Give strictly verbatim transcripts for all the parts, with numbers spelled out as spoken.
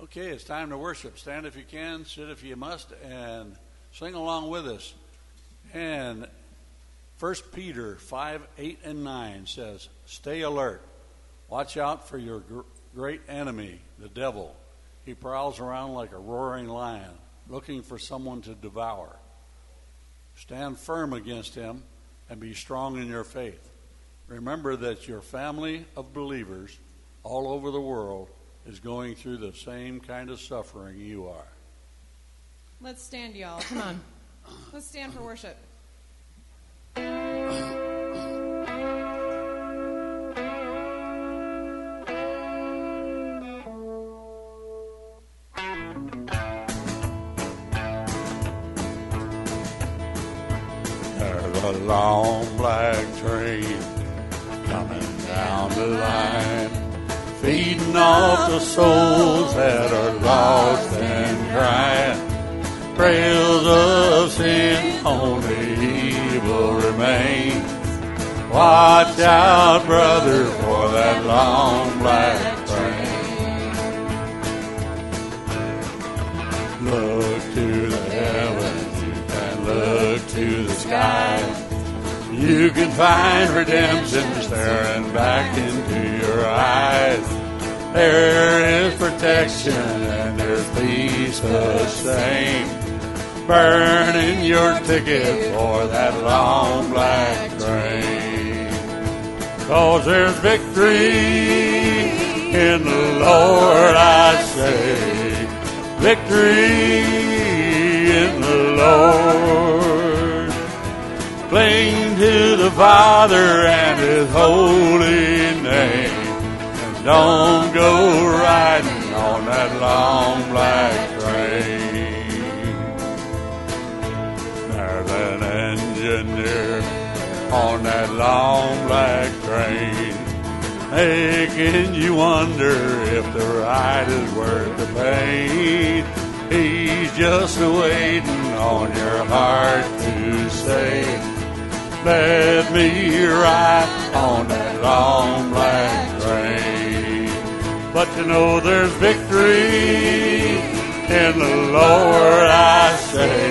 Okay, it's time to worship. Stand if you can, sit if you must, and sing along with us. And First Peter five, eight, and nine says, "Stay alert. Watch out for your gr- great enemy, the devil. He prowls around like a roaring lion, looking for someone to devour. Stand firm against him and be strong in your faith. Remember that your family of believers all over the world is going through the same kind of suffering you are." Let's stand, y'all. Come on. Let's stand for worship. There's a long black train coming down the line, feeding off the souls that are lost and crying. Trails of sin, only evil remain. Watch out, brother, for that long black train. Look to the heavens, you can look to the skies. You can find redemption staring back into your eyes. There is protection and there's peace the same. Burning your ticket for that long black train. 'Cause there's victory in the Lord, I say. Victory in the Lord. Cling to the Father and His holy name, and don't go riding on that long black train. There's an engineer on that long black train, making you wonder if the ride is worth the pain. He's just waiting on your heart to say, "Let me ride on that long black train." But you know there's victory in the Lord, I say.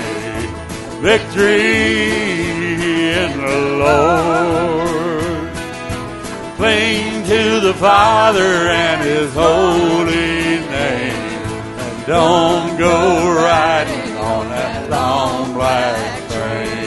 Victory in the Lord. Cling to the Father and His holy name, and don't go riding on that long black train.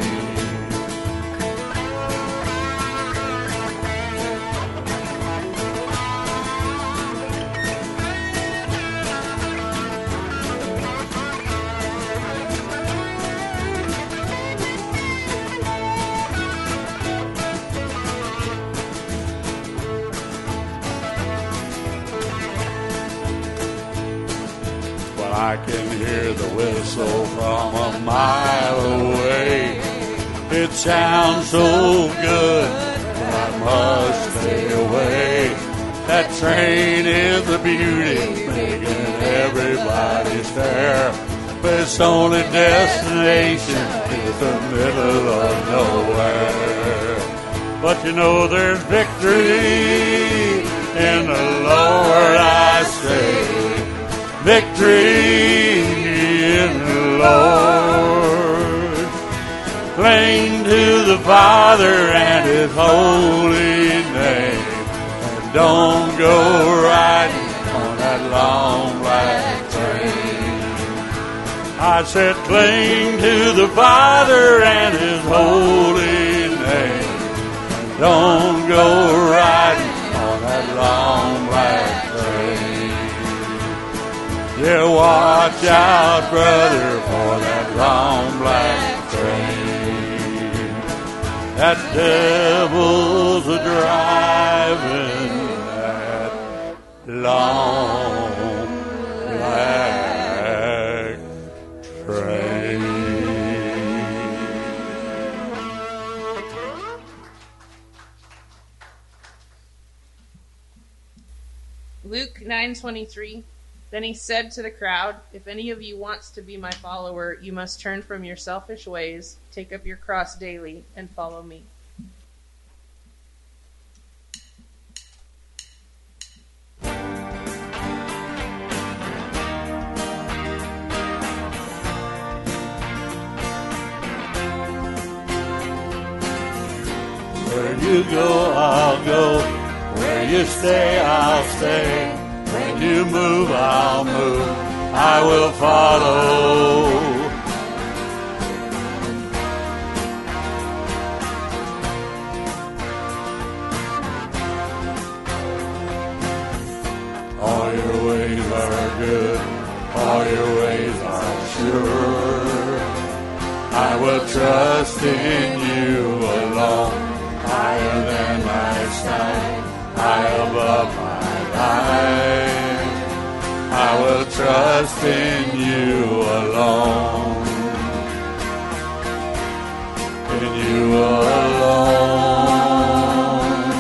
I can hear the whistle from a mile away. It sounds so good, but I must stay away. That train is the beauty, making everybody stare. But its only destination is the middle of nowhere. But you know there's victory in the Lord, I say. Victory in the Lord. Cling to the Father and His holy name, and don't go riding on that long black train. I said cling to the Father and His holy name, and don't go riding on that long black train. Yeah, watch out, brother, for that long black train. That devil's a driving that long black train. Luke nine twenty-three. Then he said to the crowd, "If any of you wants to be my follower, you must turn from your selfish ways, take up your cross daily, and follow me." Where you go, I'll go. Where you stay, I'll stay. When you move, I'll move. I will follow. All your ways are good. All your ways are sure. I will trust in you alone. Higher than my sight, high above my life. I will trust in you alone. In you alone.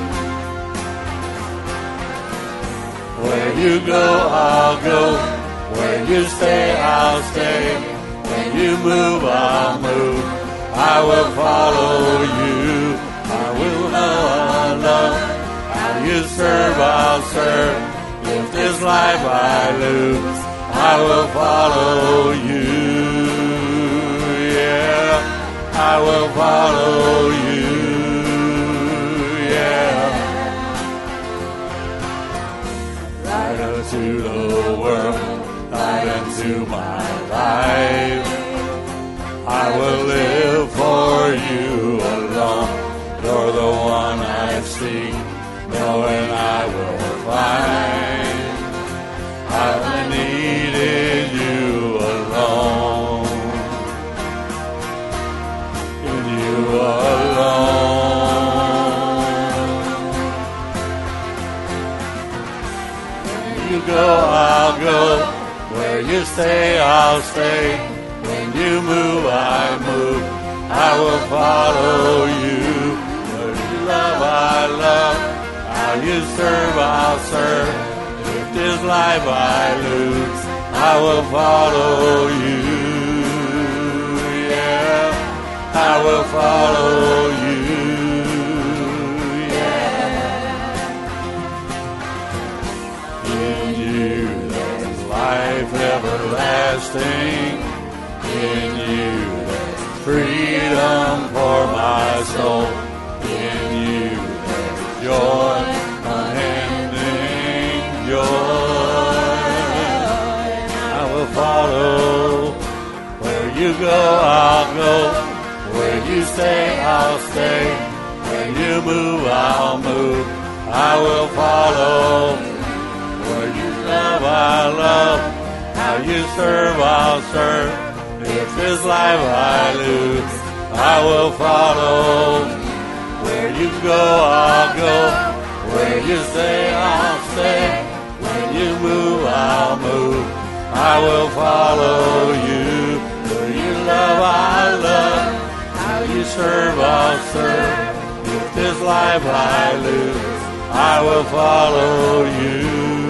Where you go, I'll go. Where you stay, I'll stay. When you move, I'll move. I will follow you. I will love, I'll love. How you serve, I'll serve. If this life I lose, I will follow you. Yeah, I will follow you. Yeah. Right unto the world, right unto my life. I will live for you alone. You're the one I seek, knowing I will find. I needed you alone. In you alone. Where you go, I'll go. Where you stay, I'll stay. When you move, I move. I will follow you. Where you love, I love. How you serve, I'll serve. If this life I lose, I will follow you. Yeah, I will follow you. Yeah. In you there's life everlasting. In you there's freedom for my soul. In you there's joy, unending joy. I will follow. Where you go, I'll go. Where you stay, I'll stay. When you move, I'll move. I will follow. Where you love, I love. How you serve, I'll serve. If this life I lose, I will follow. Where you go, I'll go. Where you stay, I'll stay. When you move, I'll move. I will follow you. Where you love, I love. How you serve, I'll serve. If this life I lose, I will follow you.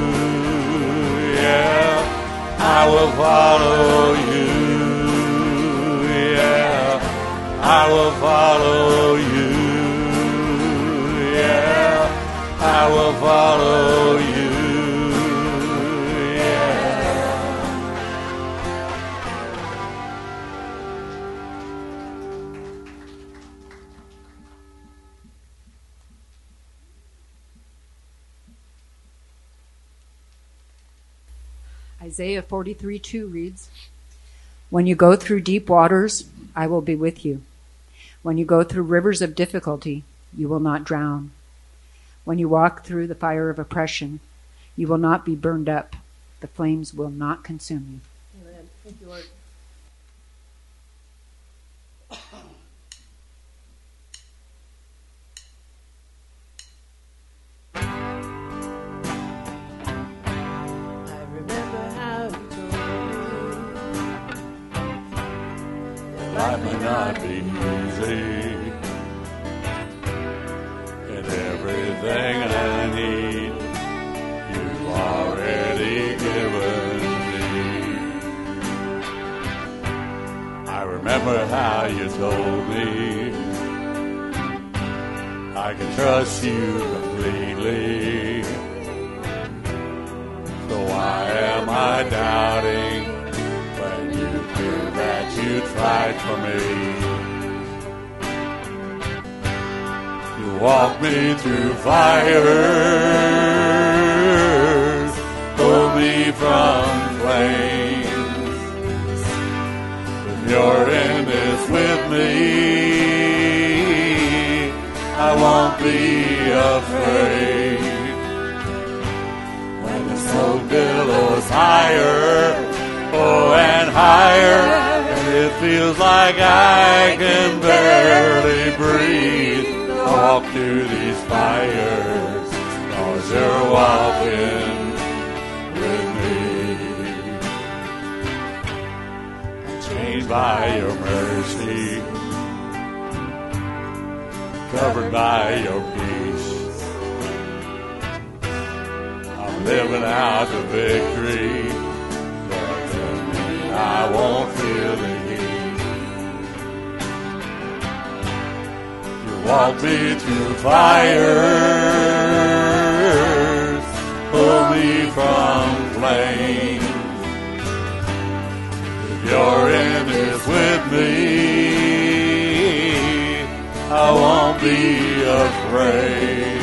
Yeah, I will follow you. I will follow you. Yeah, I will follow you. Yeah. Isaiah forty-three two reads, "When you go through deep waters, I will be with you. When you go through rivers of difficulty, you will not drown. When you walk through the fire of oppression, you will not be burned up. The flames will not consume you." Amen. Thank you, Lord. I remember how you told me Life may not be easy, and everything I need, you've already given me. I remember how you told me I can trust you completely. So why am I doubting when you knew that you'd fight for me? walk me through fires, pull me from flames. If you're in this with me, I won't be afraid. When the smoke billows higher, oh, and higher, and it feels like I can barely breathe, I walk through these fires, 'cause you're walking with me. Changed by your mercy, covered by your peace. I'm living out the victory. I won't feel the heat. You walk me through fires, pull me from flames. If you're in this with me, I won't be afraid.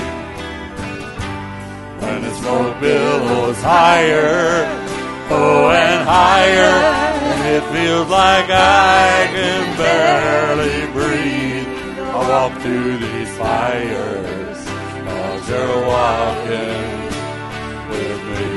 When the smoke billows higher, oh, and higher, and it feels like I can barely breathe, I walk through these fires, 'cause you're walking with me.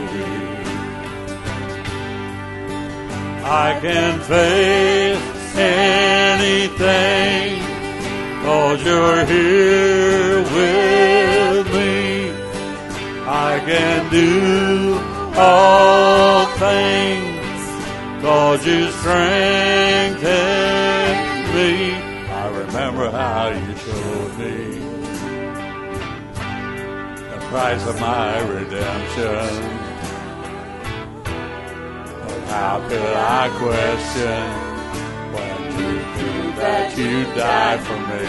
I can face anything, 'cause you're here with me. I can do all things, 'cause you strengthen me. I remember how you showed me the price of my redemption. But how could I question when you knew that you died for me?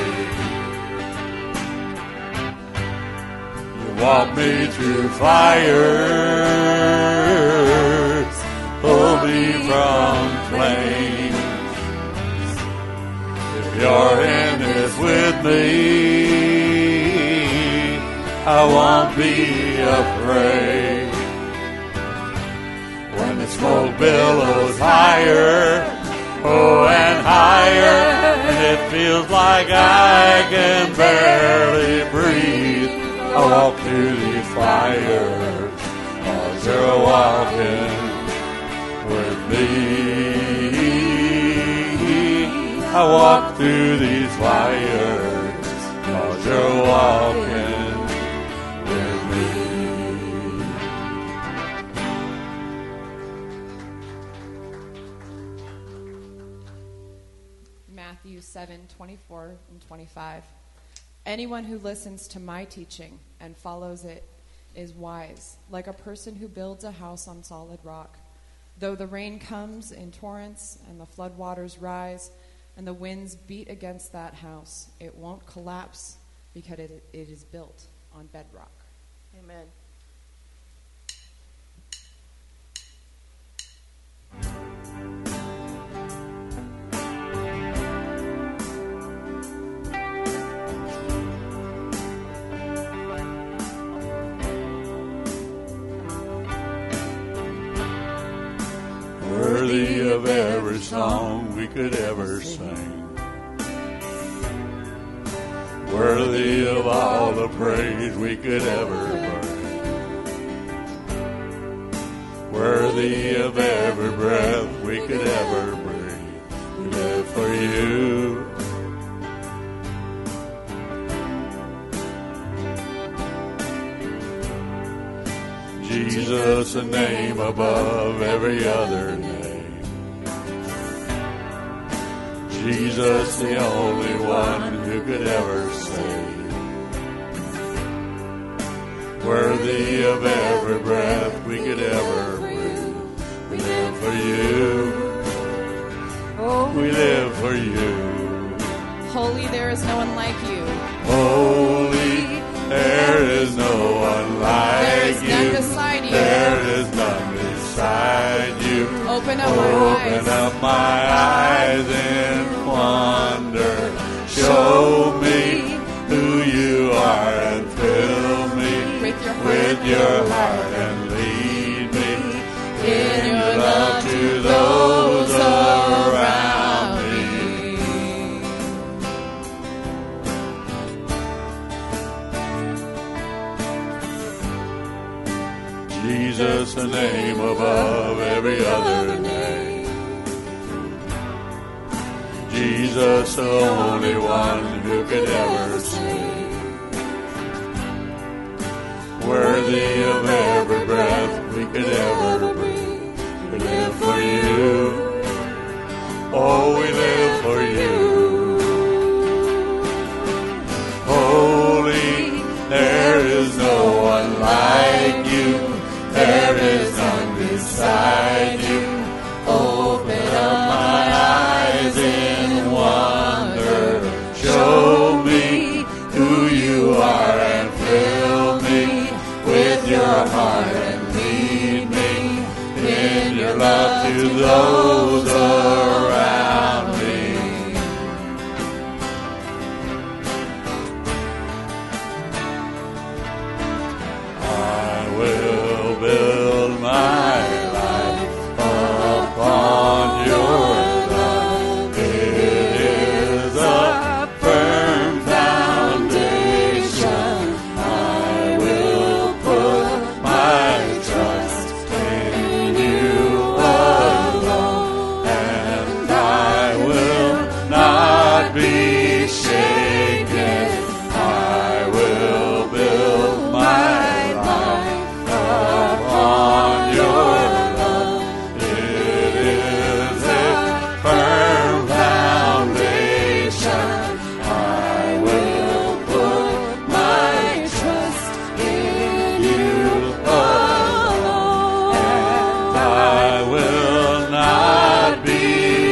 Walk me through fires, pull me from flames. If you're in this with me, I won't be afraid. When the smoke billows higher, oh, and higher, and it feels like I can barely breathe, I walk through these fires, 'cause you're walking with me. I walk through these fires, 'cause you're walking with me. Matthew seven, twenty-four and twenty-five. Anyone who listens to my teaching and follows it is wise, like a person who builds a house on solid rock. Though the rain comes in torrents and the floodwaters rise and the winds beat against that house, it won't collapse because it, it is built on bedrock. Amen. Worthy of every song we could ever sing, worthy of all the praise we could ever bring, worthy of every breath we could ever breathe. We live for you. Jesus, a name above every other name. Jesus, the only one who could ever save. Worthy of every breath we could ever breathe. We live for you. We live for you. Holy, there is no one like you. Holy, there is no one like There is you. none beside you. There is none beside you. Open up my eyes. Open up my eyes in wonder. Show me who you name above every other name. Jesus, the only one who could ever save. Worthy of every breath we could ever breathe. We live for you. Oh, we live for you. Holy, there is no one like you. There is none beside you. Open up my eyes in wonder. Show me who you are and fill me with your heart and lead me in your love to those around me. I will build my life upon your love. It is a firm foundation. I will put my trust in you alone, and I will not be shaken. I will build my life upon your love. It is a firm foundation. I will put my trust in you alone, and I will not be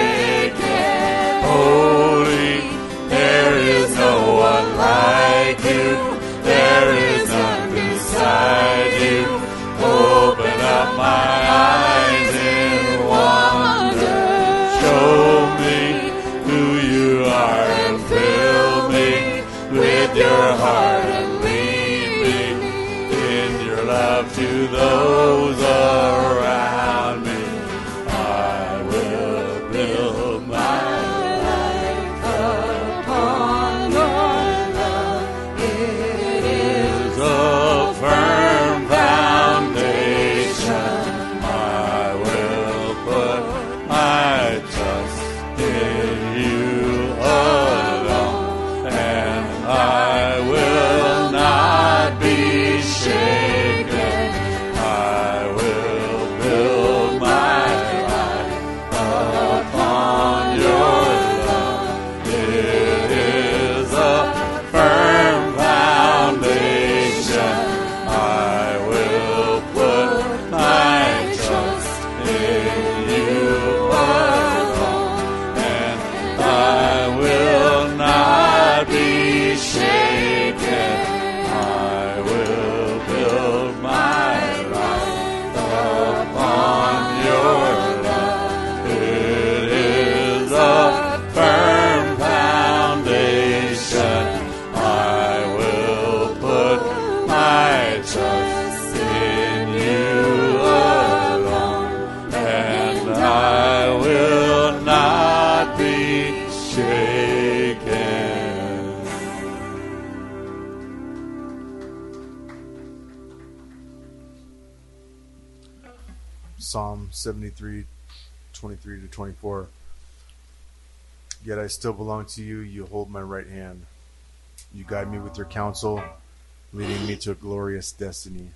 shaken. Holy, there is no one like you. There is none beside you. Open up my eyes in wonder. Show me who you are and fill me with your heart and lead me in your love to those around me. I will build my life upon your love. It is a firm foundation. I will put my trust in you alone, and I will not be shaken. I will build my life upon your love. It is a firm foundation. I will put my trust in you alone, and I will not be shaken. I will build my life upon your love. It is a firm foundation. I will put my trust in you alone, and I will not be shaken. Psalm seventy-three, twenty-three to twenty-four. Yet I still belong to you. You hold my right hand. You guide me with your counsel, leading me to a glorious destiny.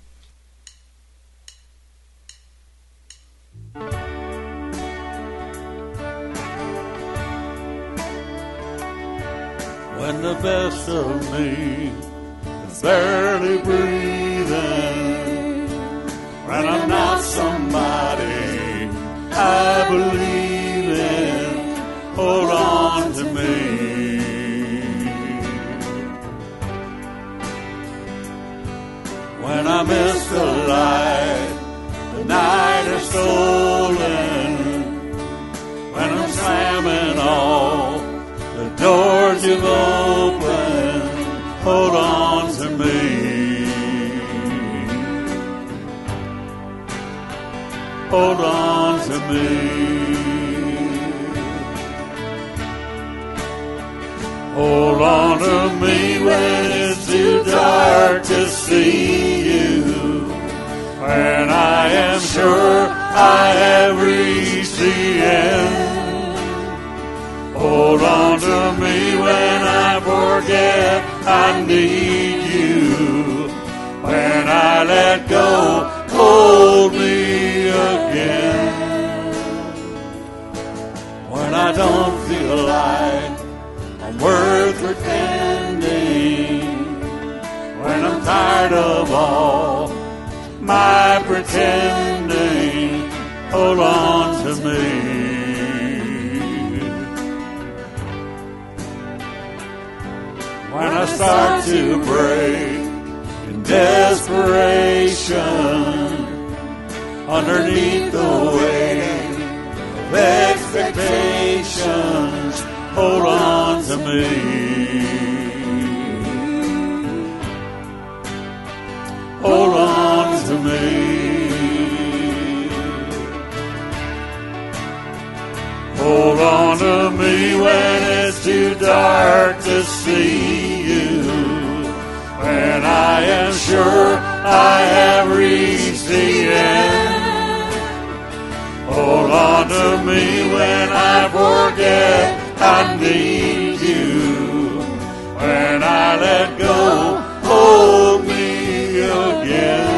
When the best of me is barely breathing, when I'm not somebody I believe in, hold on to me. When I miss the light, the night is stolen, when I'm slamming all the doors you've opened, hold on to me. Hold on to me. Hold on to me when it's too dark to see you. when I am sure I have reached the end. Hold on to me when I forget I need you. When I let go, hold me again. When I don't feel like I'm worth pretending, when I'm tired of all my pretending, hold on to me. When I start to break in desperation underneath the weight of expectations, hold on to me. Hold on to me. Hold on to me when it's too dark to see you. When I am sure I have reached the end. Hold on to me when I forget I need you. When I let go, hold me again.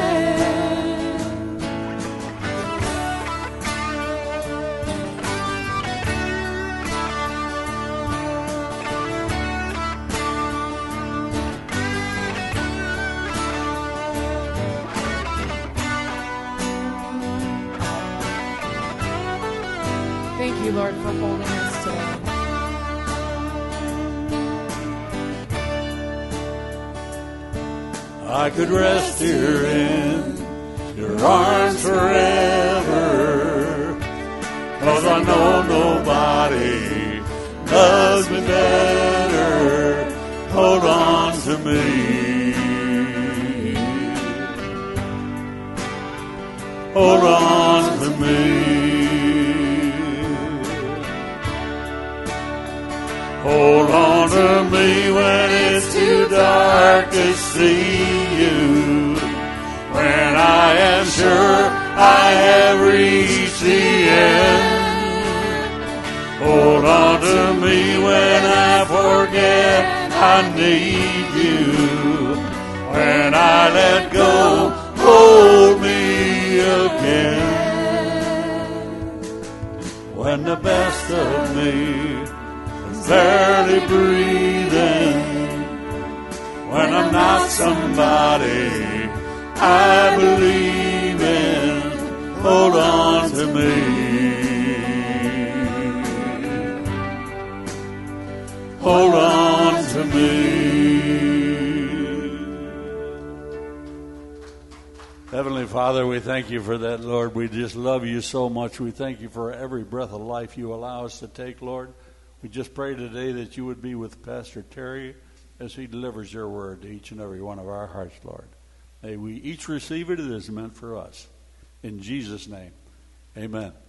Thank you, Lord, for holding us today. I could rest here in your arms forever, 'cause I know nobody loves me better. Hold on to me. Hold on to me. Hold on to me when it's too dark to see you. When I am sure I have reached the end. Hold on to me when I forget I need you. When I let go, hold me again. When the best of me barely breathing, when I'm not somebody I believe in, hold on to me. Hold on to me. Heavenly Father, we thank you for that, Lord. We just love you so much. We thank you for every breath of life you allow us to take, Lord. We just pray today that you would be with Pastor Terry as he delivers your word to each and every one of our hearts, Lord. May we each receive it as it is meant for us. In Jesus' name, amen.